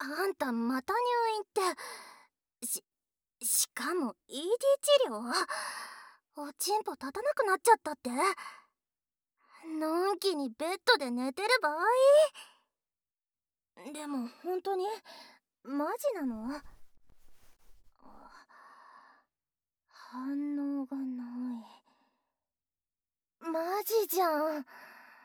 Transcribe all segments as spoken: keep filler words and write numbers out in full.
あんたまた入院って、し、しかも イーディー 治療？おちんぽ立たなくなっちゃったって？のんきにベッドで寝てる場合？でも本当にマジなの？反応がない。マジじゃん。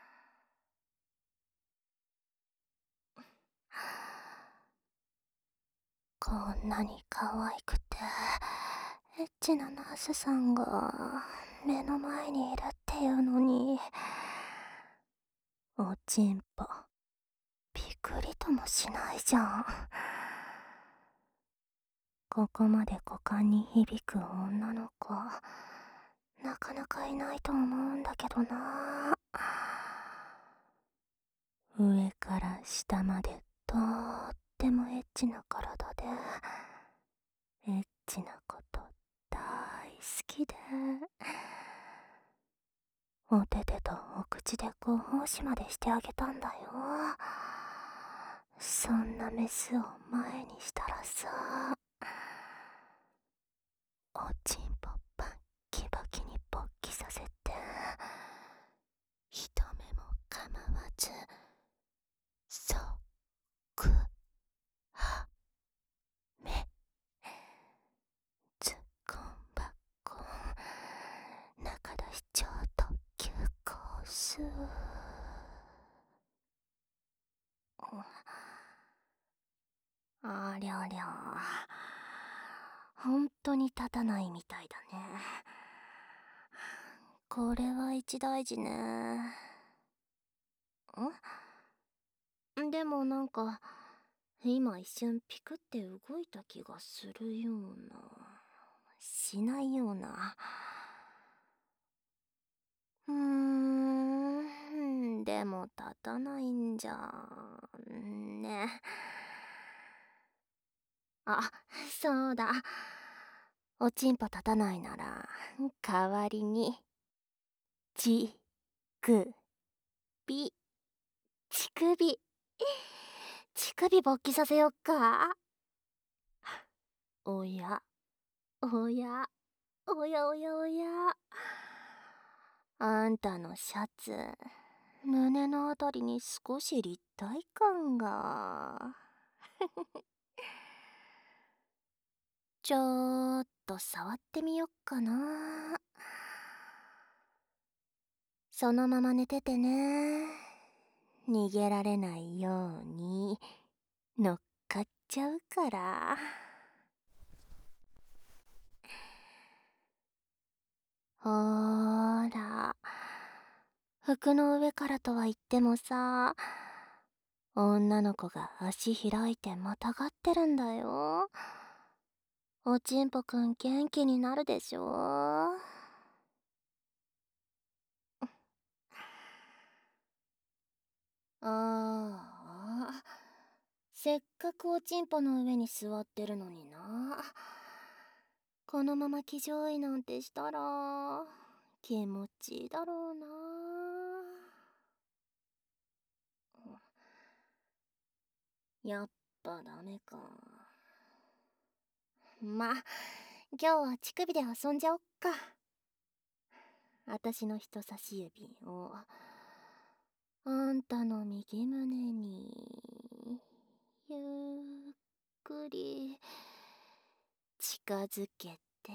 こんなに可愛くてエッチなナースさんが目の前にいるっていうのに、おちんぽピクリともしないじゃん。ここまで股間に響く女の子、なかなかいないと思うんだけどな。上から下までとってもエッチな体で、エッチなこと大好きで、お手手とお口でご奉仕までしてあげたんだよ。そんなメスを前にしたらさ、おちんぽバッキバキに勃起させて、一目も構わずそくはめ、ズコンバコン、中出し超特急コース。ありゃりゃ、本当に立たないみたいだね。これは一大事ね。ん？でもなんか今一瞬ピクって動いた気がするような、しないような。うーん、でも立たないんじゃんね。あ、そうだ。おちんぽ立たないなら代わりにちくび、乳首乳首勃起させよっか。おやおやおやおやおや、あんたのシャツ胸のあたりに少し立体感が。ちょっと触ってみよっかな。そのまま寝ててね。逃げられないように乗っかっちゃうから。ほーら、服の上からとは言ってもさ、女の子が足開いてまたがってるんだよ。おちんぽくん元気になるでしょ。ああ、せっかくおちんぽの上に座ってるのにな。このまま騎乗位なんてしたら気持ちいいだろうな。やっぱダメか。ま、今日は乳首で遊んじゃおっか。あたしの人差し指をあんたの右胸にゆっくり近づけて、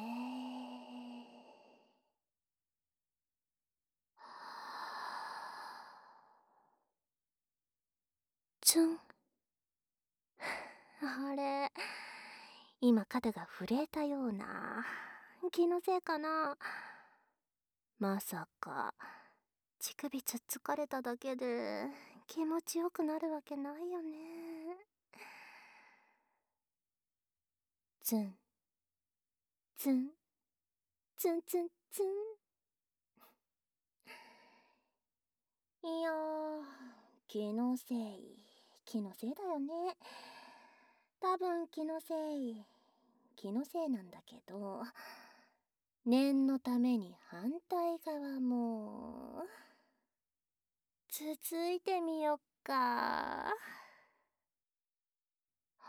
ツン。あれ、今肩が震えたような。気のせいかな。まさか乳首つっつかれただけで気持ちよくなるわけないよね。ツンツンツンツンツン。いやー、気のせい気のせいだよね。多分気のせい気のせいなんだけど、念のために反対側もつついてみよっか。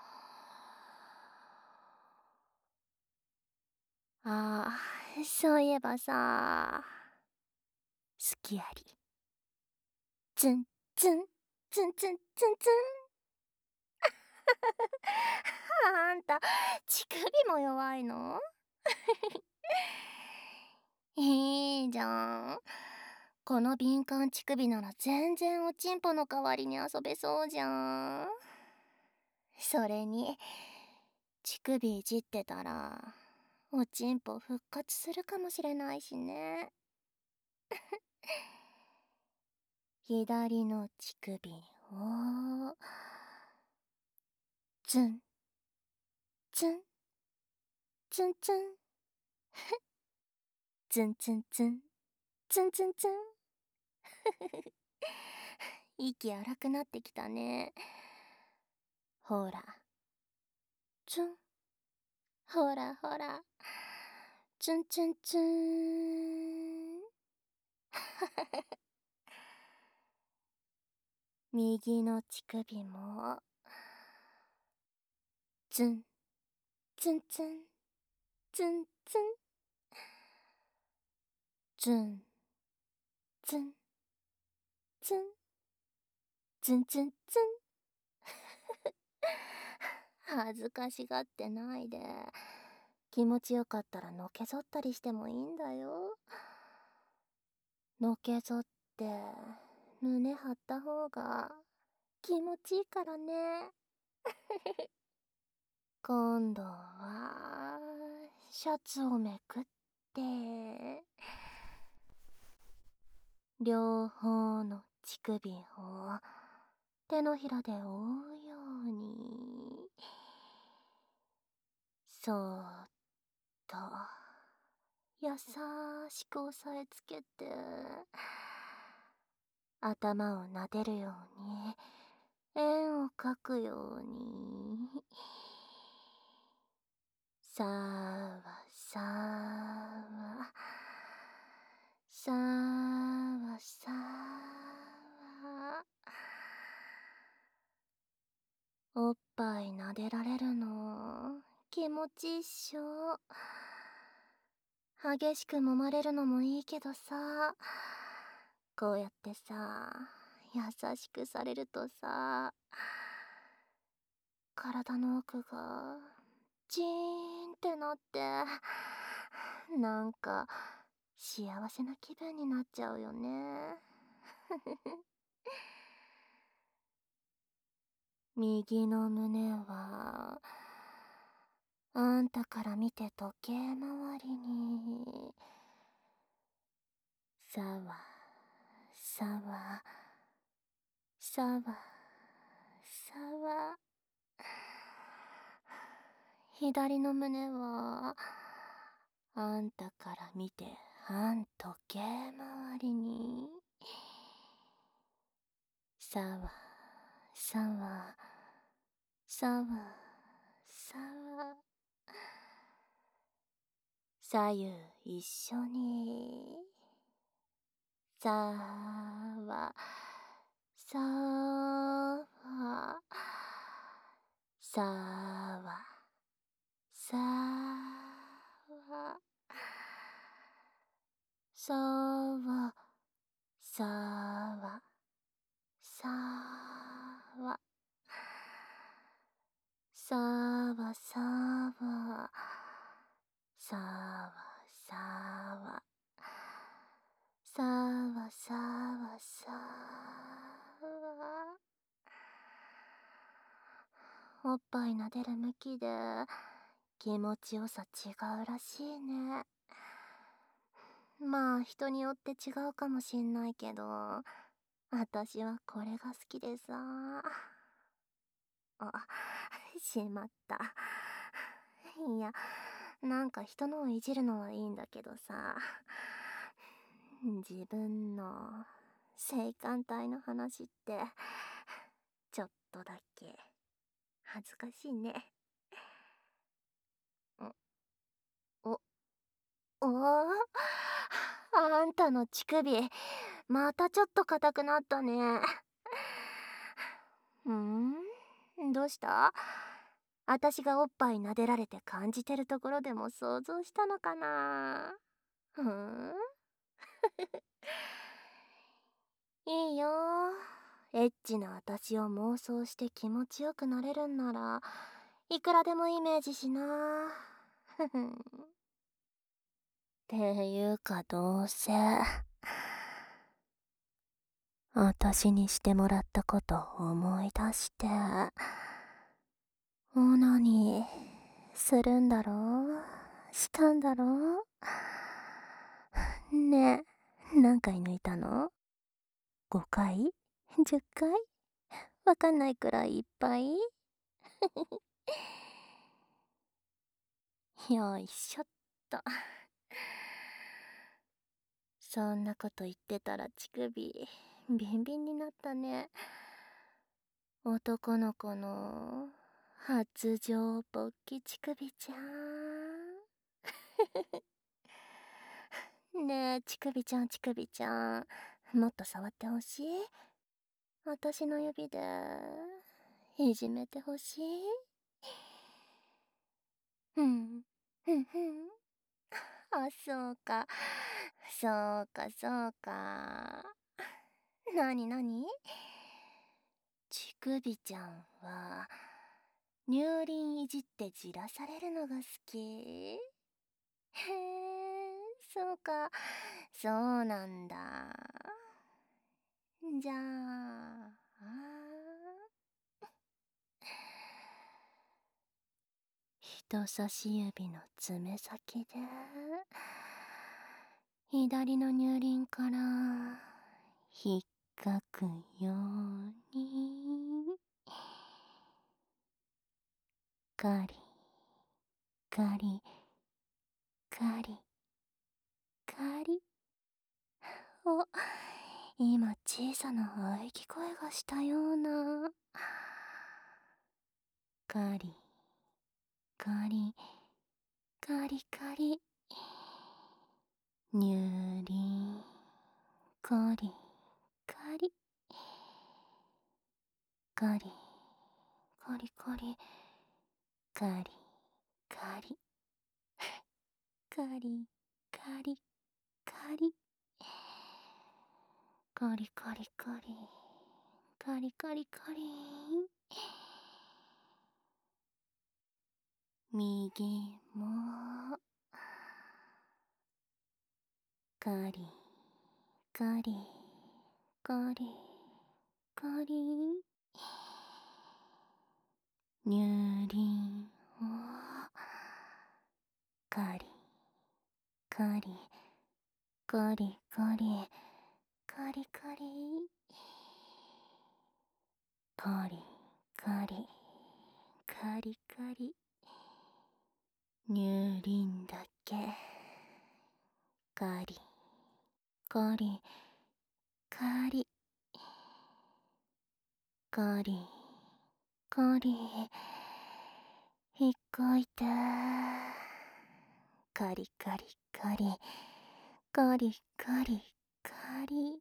そういえばさ、すきあり。ツンツンツンツンツンツン。あんた乳首も弱いの？いいじゃん。この敏感乳首なら全然おちんぽの代わりに遊べそうじゃん。それに乳首いじってたらおちんぽ復活するかもしれないしね。左の乳首をツンツンツンツンツンツンツンツンツンツン。息荒くなってきたね。ほらツン、ほらほらツンツンツン。右の乳首もツンツンツンツンツンツンツンツンツンツンツン。恥ずかしがってないで、気持ちよかったらのけぞったりしてもいいんだよ。のけぞって胸張った方が気持ちいいからね。今度はシャツをめくって両方の乳首を手のひらで覆うようにそーっと優しく押さえつけて頭を撫でるように円を描くようにさわさわさわさわ。おっぱい撫でられるの気持ちいいっしょ。激しく揉まれるのもいいけどさ、こうやってさ優しくされるとさ、体の奥がジーンってなって、なんか幸せな気分になっちゃうよね。右の胸はあんたから見て時計回りにさわさわさわさわ。左の胸はあんたから見て反時計回りにさわさわさわさわ。左右一緒にさわさわさわさわさわさわさわさわさわさわさわさわさわさわ。おっぱい撫でる向きで気持ちよさ違うらしいね。まあ人によって違うかもしんないけど、私はこれが好きでさ。あ、しまった。いや、なんか人のをいじるのはいいんだけどさ、自分の性感帯の話ってちょっとだけ恥ずかしいね。お、おお、あんたの乳首またちょっと硬くなったね。うん、どうした？私がおっぱい撫でられて感じてるところでも想像したのかな？ ふんいいよ。エッチな私を妄想して気持ちよくなれるんならいくらでもイメージしな。ふふんっていうかどうせ私にしてもらったこと思い出してオナニーするんだろう、したんだろう。ねえ、何回抜いたの？ ご 回？ じゅっ 回？わかんないくらいいっぱいよいしょっと。そんなこと言ってたら乳首ビンビンになったね。男の子の発情勃起乳首ちゃん。ねえ乳首ちゃん乳首ちゃん、もっと触ってほしい。私の指でいじめてほしい。うんふんふん。あ、そうかそうかそうか。なになに？乳首ちゃんは乳輪いじってじらされるのが好き？へえ、そうか、そうなんだ。じゃあ、あ人差し指の爪先で左の乳輪から引っかくようにガリガリガリガリ。お、今小さな喘ぎ声がしたような。ガリガリガリガリ。乳輪ガリガリガリガリガリガリガリガリガリガリガリガリガリガリガリガリ。右もガリガリガリガリ。乳輪をガリガリガリガリガリガリガリガリガリガリ。乳輪だけガリガリガリガリガリ。引っかいてガリガリガリガリガリガリ。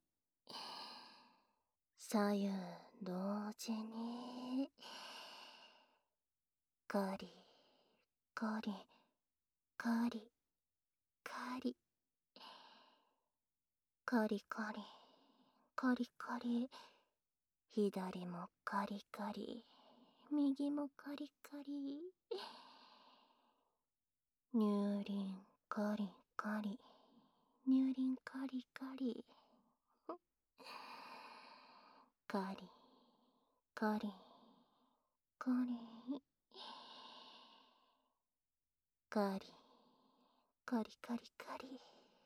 左右同時にガリガリガリガリガリガリガリガリ。左もガリガリ右もガリガリ。乳輪ガリガリ乳輪ガリガリガリガリガリガリガリガリガリ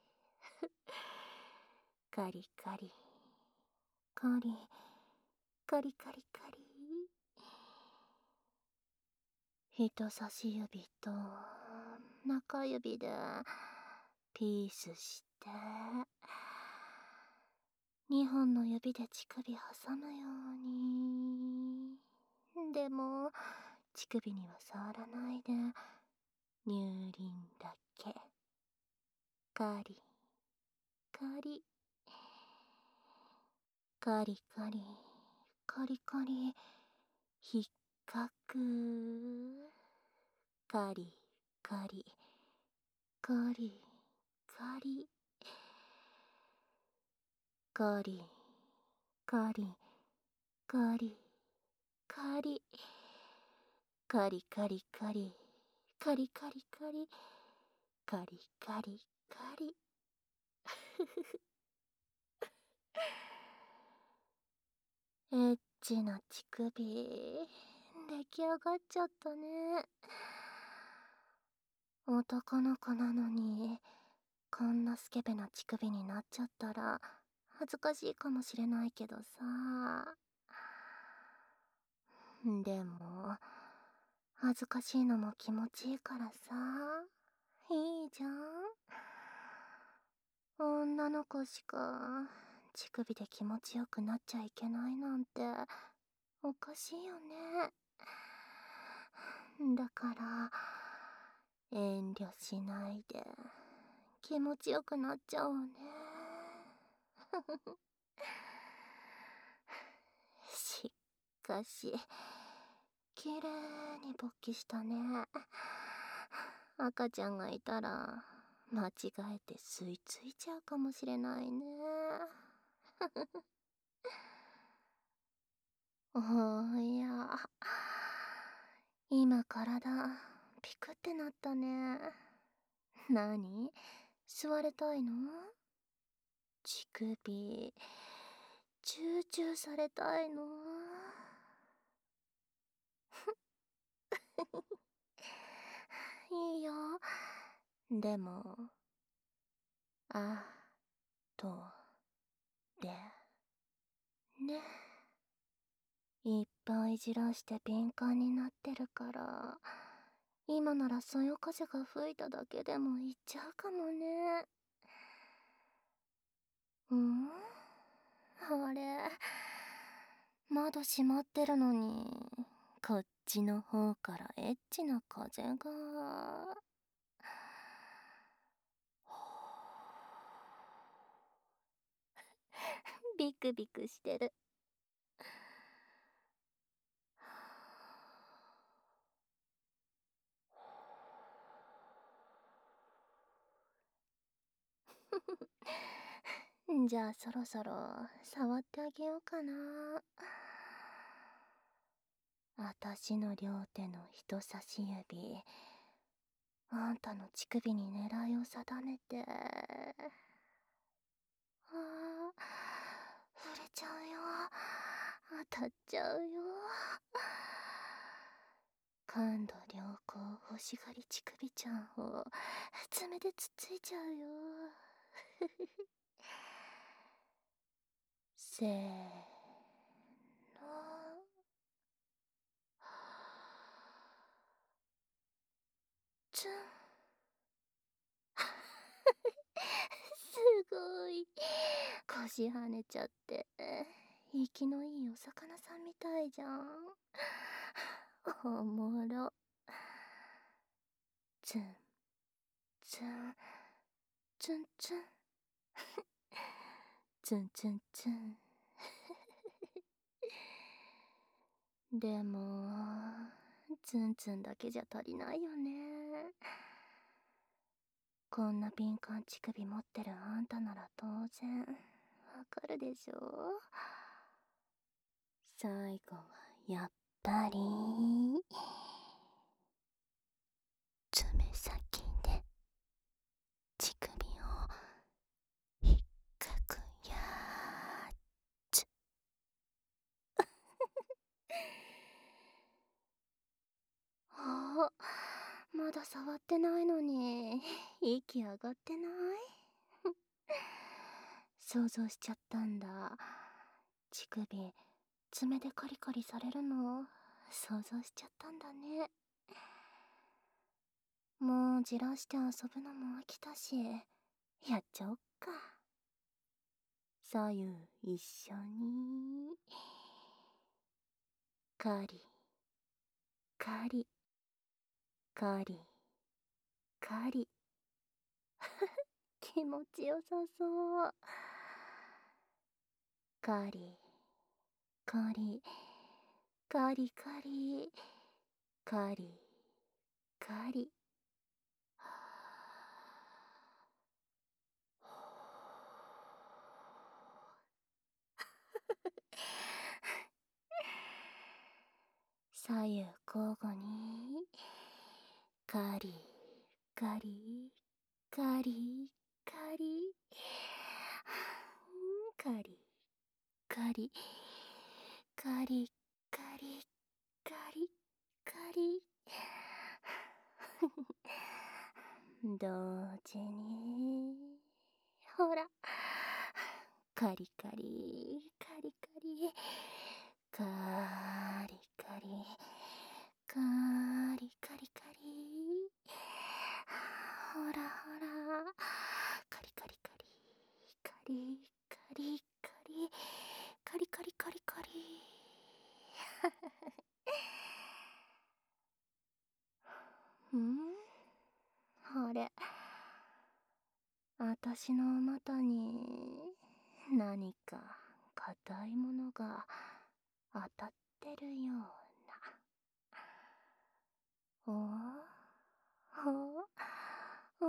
ガリガリガリガリガリガリ。人差し指と中指でピースしてにほんの指で乳首挟むように。でも乳首には触らないで乳輪だけガリガリガリガリガリガリ引っかくガリガリガリカリカリカリカリカリカリカリカリカリカリカリカリカリカリエッチな乳首出来上がっちゃったね。男の子なのにこんなスケベな乳首になっちゃったら恥ずかしいかもしれないけどさ。でも恥ずかしいのも気持ちいいからさ、いいじゃん。女の子しか乳首で気持ちよくなっちゃいけないなんておかしいよね。だから遠慮しないで気持ちよくなっちゃおうね。しかしきれいに勃起したね。赤ちゃんがいたら間違えて吸い付いちゃうかもしれないね。おや、今体ピクってなったね。何？吸われたいの？乳首チューチューされたいの？いいよ。でもあとでね。いっぱいじらして敏感になってるから今ならそよ風が吹いただけでもいっちゃうかもね。うん？あれ、窓閉まってるのにこっちの方からエッチな風が。ビクビクしてる。じゃあそろそろ触ってあげようかな。あたしの両手の人差し指あんたの乳首に狙いを定めて。ああ、触れちゃうよ。当たっちゃうよ。感度良好欲しがり乳首ちゃんを爪でつっついちゃうよ。せーの。ツン。すごい。腰跳ねちゃって息のいいお魚さんみたいじゃん。おもろ。ツンツンツンツンツンツンツン。でもツンツンだけじゃ足りないよね。こんな敏感乳首持ってるあんたなら当然わかるでしょ。最後はやっぱり爪先で乳首を引っかくやつ。あ、まだ触ってないのに息上がってない？想像しちゃったんだ。乳首爪でカリカリされるの想像しちゃったんだね。もうじらして遊ぶのも飽きたしやっちゃおっか。左右一緒にカリカリカリカリ。気持ちよさそう。カリカリカリカリカリカリ。 左右交互にカリカリカリカリカリカリカリカリカリカリ同時にほらカリカリカリカリカリカリカリカリカリほらほらカリカリカリカリカリカリカリカリカリカリんあれ、あたしの股に何か硬いものが当たってるような。おおお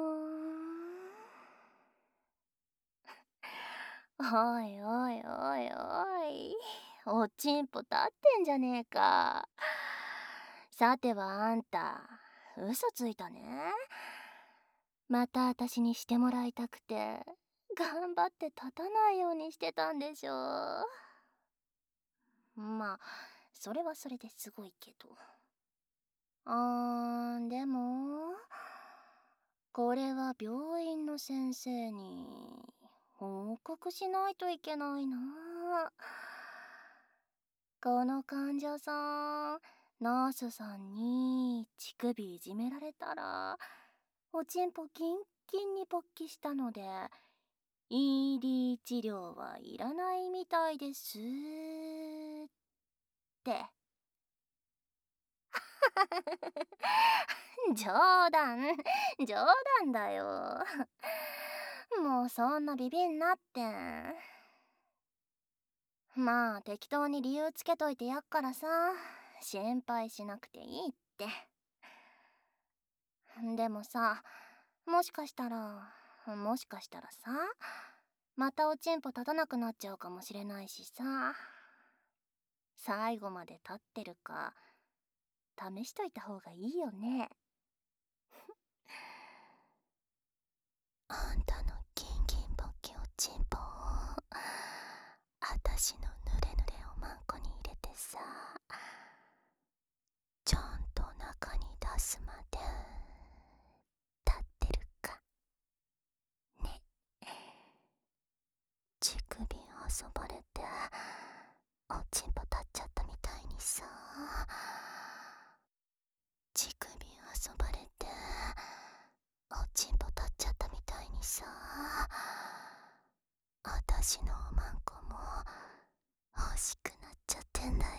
おいおいおいおい、おちんぽ立ってんじゃねえか。さてはあんた嘘ついたね。またあたしにしてもらいたくて頑張って立たないようにしてたんでしょ。まあそれはそれですごいけど。あーでもこれは病院の先生に報告しないといけないな。この患者さん、ナースさんに乳首いじめられたらおちんぽキンキンに勃起したので イーディー 治療はいらないみたいですって冗談冗談だよ。もうそんなビビんなって。まあ適当に理由つけといてやっからさ、心配しなくていいって。でもさ、もしかしたらもしかしたらさ、またおちんぽ立たなくなっちゃうかもしれないしさ、最後まで立ってるか試しといた方がいいよね。あんたのギンギンボキおちんぽをあたしの濡れ濡れおまんこに入れてさ、ちゃんと中に出すまで立ってるかね。乳首遊ばれておちんぽ立っちゃったみたいにさ、乳首遊ばれておちんぽ立っちゃったみたいにさ、あたしのおまんこも欲しくなっちゃってんだよ。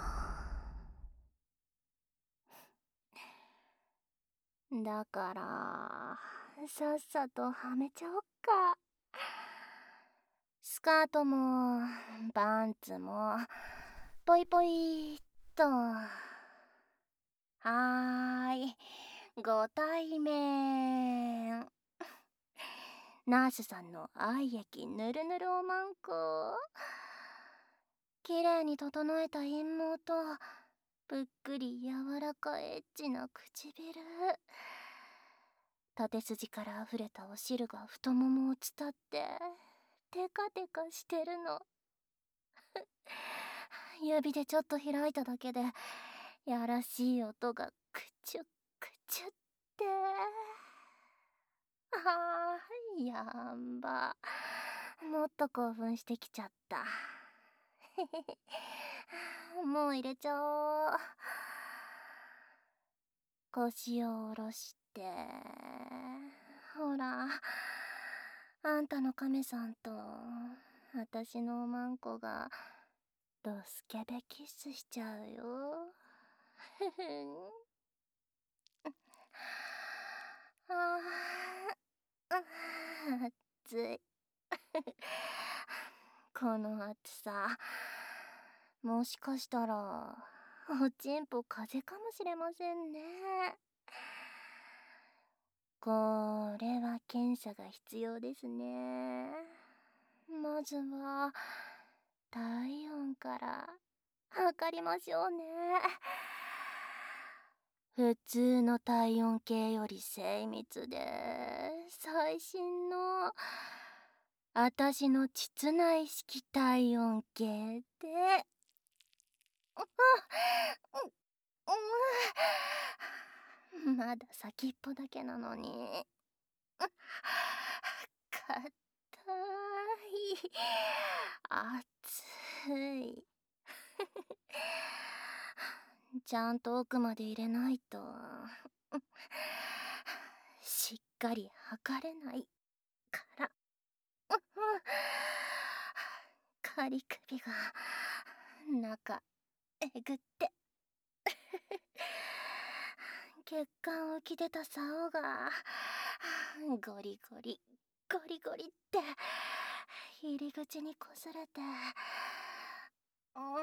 だからさっさとはめちゃおっか。スカートもパンツもポイポイっと。はーい、ご対面。ナースさんの愛液ぬるぬるおまんこ、きれいに整えた陰毛とぷっくり柔らかエッチな唇、縦筋からあふれたお汁が太ももを伝ってテカテカしてるの。指でちょっと開いただけでやらしい音がクチュックチュッって。あーやんば、もっと興奮してきちゃった。もう入れちゃおう。腰を下ろして、ほらあんたの亀さんとあたしのおまんこがドスケベキスしちゃうよ。ふふん。あー暑い。この暑さ、もしかしたらおちんぽ風邪かもしれませんね。これは検査が必要ですね。まずは体温から測りましょうね。 普通の体温計より精密で最新のあたしの膣内式体温計で、うん、まだ先っぽだけなのにかたい、熱いちゃんと奥まで入れないとしっかり測れないから仮首が中えぐって血管浮き出た竿がゴリゴリゴリゴリって入り口にこすれて、うーん、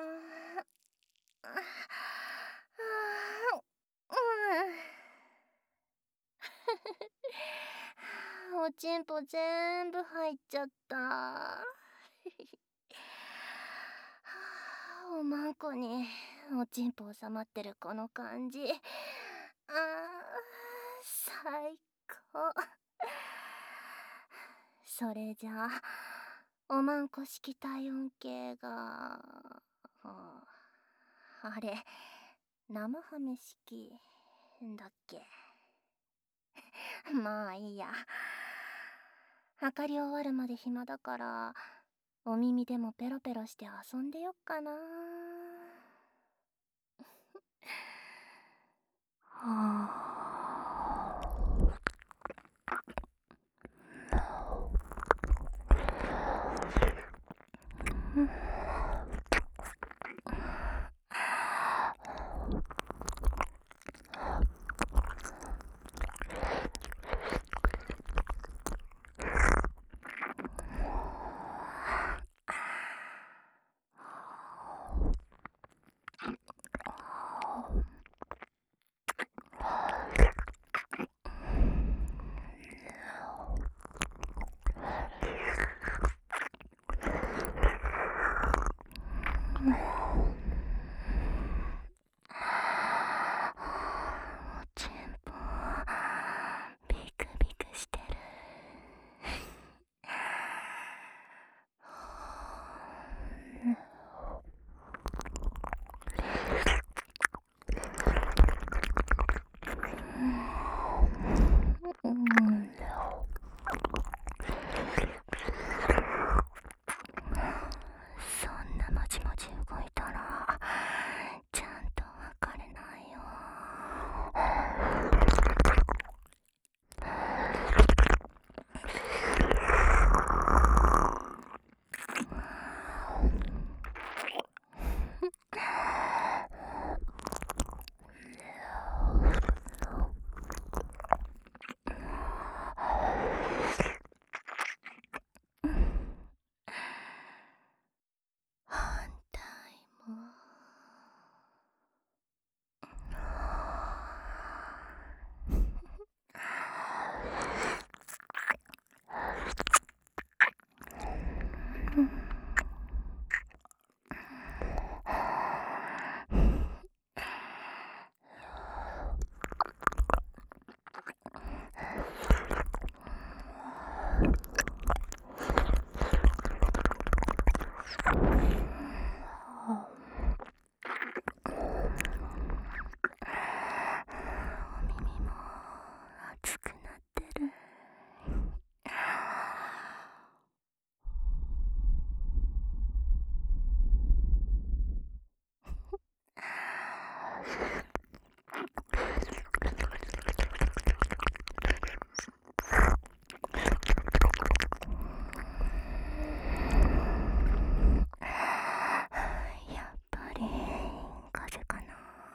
おちんぽぜんぶ入っちゃった。おまんこにおちんぽ収まってるこの感じ、あー最高。それじゃあおまんこ式体温計がああれ生ハメ式だっけ。まあいいや、測り終わるまで暇だからお耳でもペロペロして遊んでよっかな。はあおちんぽビクビクしてる。うん、そんなもちもち動いたらちゃんと測れないよ。反対も。お耳も熱くなってる。やっぱり風邪かな。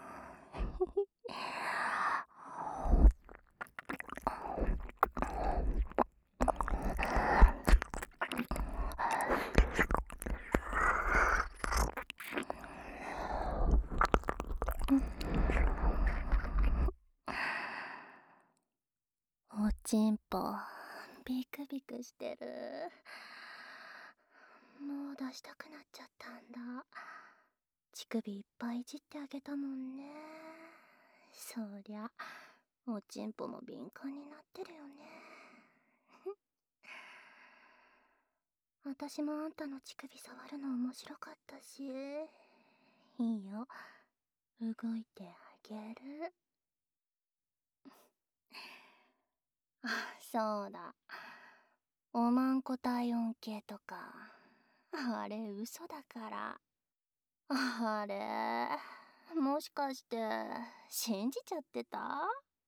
おちんぽビクビクしてる。もう出したくなっちゃったんだ。乳首いっぱいいじってあげたもんね。 そりゃおちんぽも敏感になってるよね。私もあんたの乳首触るの面白かったし、いいよ、動いてあげる。あ、そうだ、おまんこ体温計とかあれ嘘だから。あれ、もしかして信じちゃってた？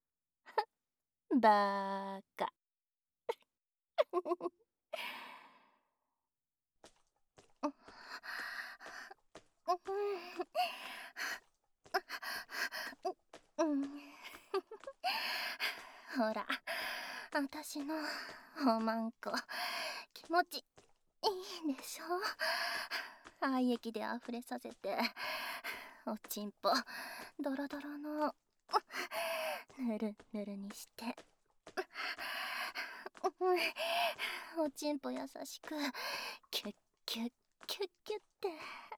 バーカ。ほら、私のおまんこ気持ちいいでしょ。愛液であふれさせておちんぽドロドロのぬるぬるにして、おちんぽ優しくキュッキュッキュッキュッって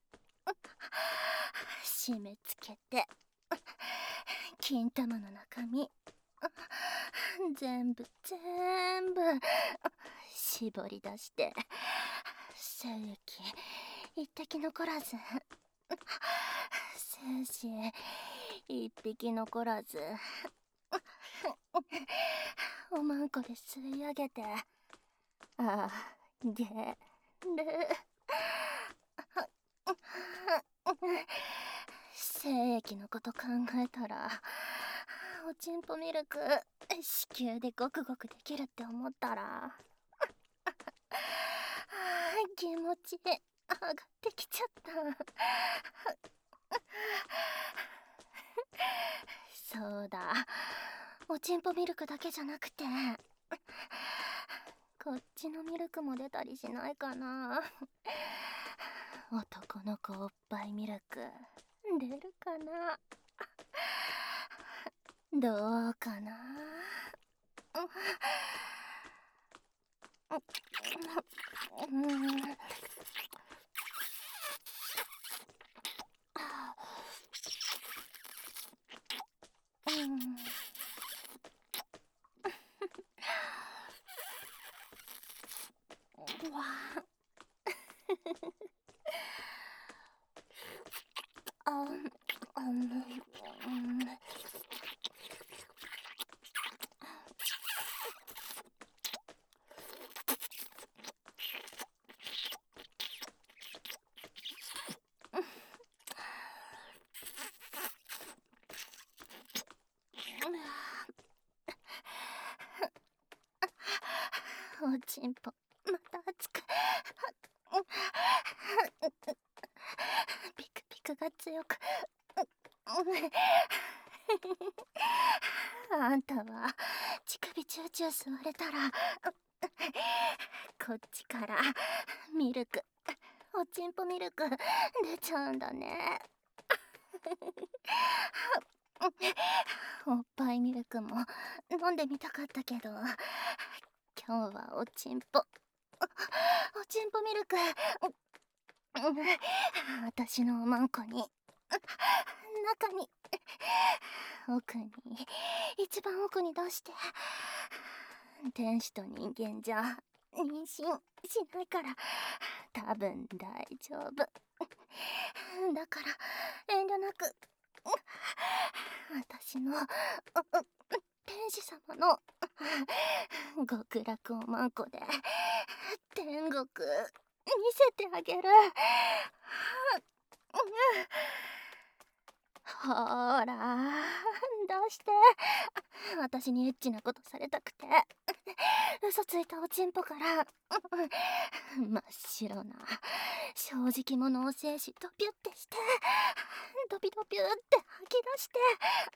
締め付けて、金玉の中身全部全部絞り出して精液一滴残らず、精子一匹残らずおまんこで吸い上げてあげる。精液のこと考えたらおちんぽミルク子宮でゴクゴクできるって思ったら気持ち上がってきちゃった。そうだ、おちんぽミルクだけじゃなくてこっちのミルクも出たりしないかな。男の子おっぱいミルク出るかな。どうかな。うん、うわあ、あの、うん、おちんぽまた熱くピクピクが強くあんたは乳首チューチュー吸われたらこっちからミルク、おちんぽミルク出ちゃうんだね。おっぱいミルクも飲んでみたかったけど、今日はおちんぽおちんぽミルク私のおまんこに中に奥に一番奥に出して、天使と人間じゃ妊娠しないから多分大丈夫だから、遠慮なく私の天使様の極楽おまんこで天国見せてあげる。ほーら出して。私にエッチなことされたくて嘘ついたおちんぽから真っ白な正直者を精子ドピュってして、ドピドピュって吐き出して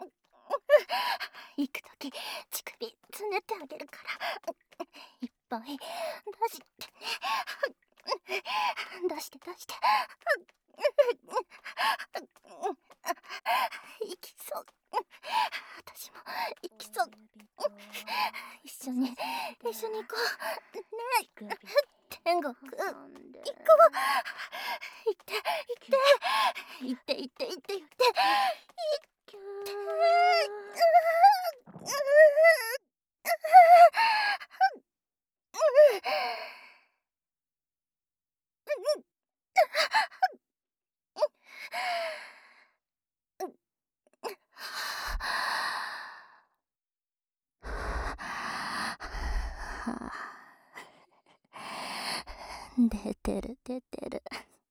行くとき乳首つねってあげるからいっぱい出してね。出して出して行きそう。私も行きそう。一緒に一緒に行こうね。天国行こう。行って行って行って行って行って行って行ってはあ、出てる出てる。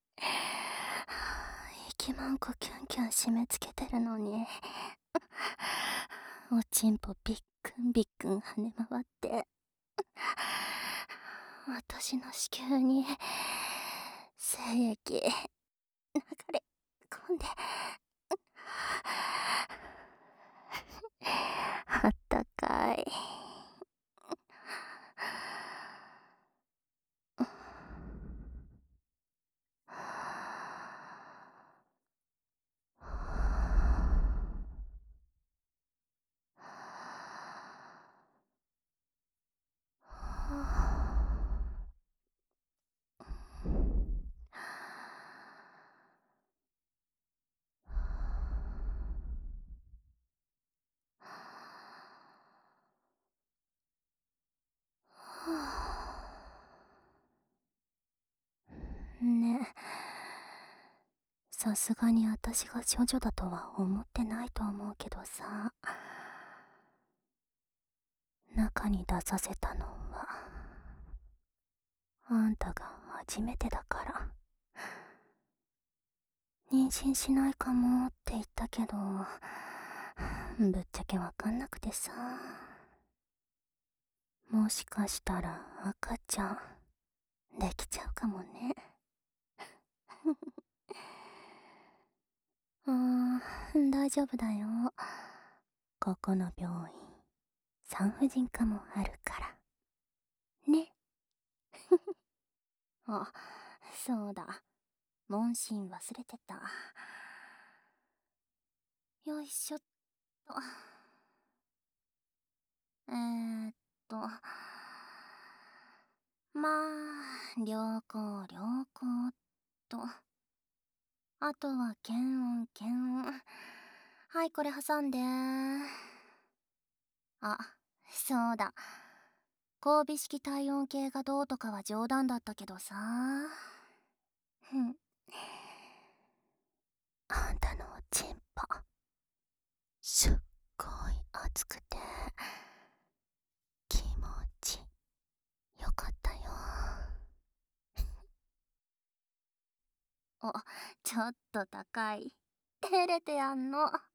息もんこキュンキュン締め付けてるのに、おちんぽビックンビックン跳ね回って、私の子宮に精液流れ込んで、あったかい。ねえ、さすがに私が処女だとは思ってないと思うけどさ、中に出させたのはあんたが初めてだから。妊娠しないかもって言ったけど、ぶっちゃけわかんなくてさ、もしかしたら赤ちゃんできちゃうかもね。うーん、大丈夫だよ。ここの病院産婦人科もあるからね。あ、そうだ、問診忘れてた。よいしょっと。えーっとまあ良好良好っと、あとは検温検温。はい、これ挟んで。あ、そうだ、交尾式体温計がどうとかは冗談だったけどさ。ふん、あんたのおちんぽすっごい熱くて気持ちよかったよ。お、ちょっと高い。照れてやんの。